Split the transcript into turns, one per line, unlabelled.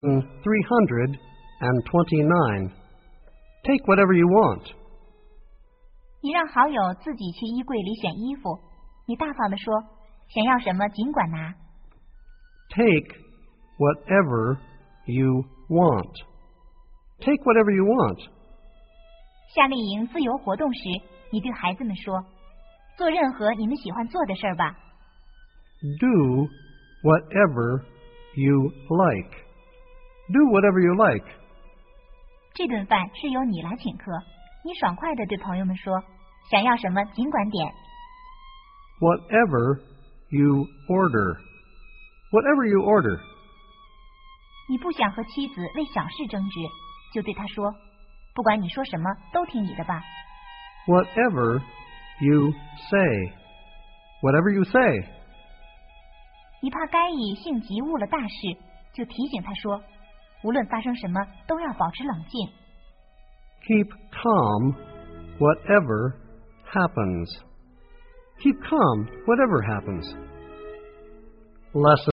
329. Take whatever you want.
你让好友自己去衣柜里选衣服，你大方地说，想要什么尽管拿。
Take whatever you want. Take whatever you want.
夏令营自由活动时，你对孩子们说，做任何你们喜欢做的事儿吧。
Do whatever you like. Do whatever you like.
这顿饭是由你来请客，你爽快地对朋友们说，想要什么尽管点。
Whatever you order. Whatever you order.
你不想和妻子为小事争执，就对她说，不管你说什么都听你的吧。
Whatever you say. Whatever you say.
你怕该乙性急误了大事，就提醒他说，无论发生什么都要保持冷静。
Keep calm whatever happens. Keep calm whatever happens. Lesson